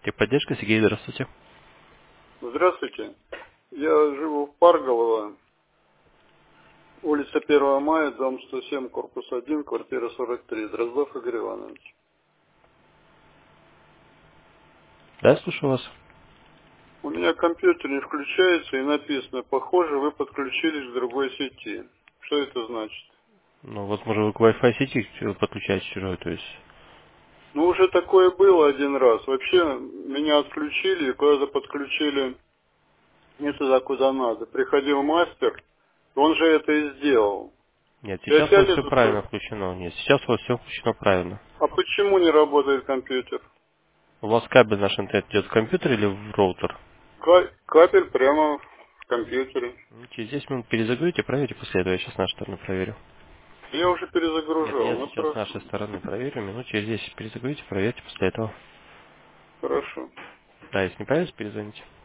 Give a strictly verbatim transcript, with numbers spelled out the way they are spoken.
Техподдержка, Сергей, здравствуйте. Здравствуйте. Я живу в Парголово, улица первого мая, дом сто семь, корпус один, квартира сорок три. Дроздов Игорь Иванович. Да, слушаю вас. У меня компьютер не включается и написано: похоже, вы подключились к другой сети. Что это значит? Ну, возможно, вы к Wi-Fi сети подключаете чужой, то есть... Ну, уже такое было один раз. Вообще, меня отключили и куда-то подключили не туда, куда надо. Приходил мастер, он же это и сделал. Нет, И сейчас у вас опять все это... правильно включено. Нет, сейчас у вас все включено правильно. А почему не работает компьютер? У вас кабель наш интернет идет в компьютер или в роутер? Ка- Кабель прямо в компьютере. Ну, через десять минут перезагрузите, проверьте после этого. Я сейчас с нашей стороны проверю. Я уже Нет, перезагружал. я Ну, сейчас с хорошо. нашей стороны проверю. Минут через десять перезагрузите, проверьте после этого. Хорошо. Да, если не появится, перезвоните.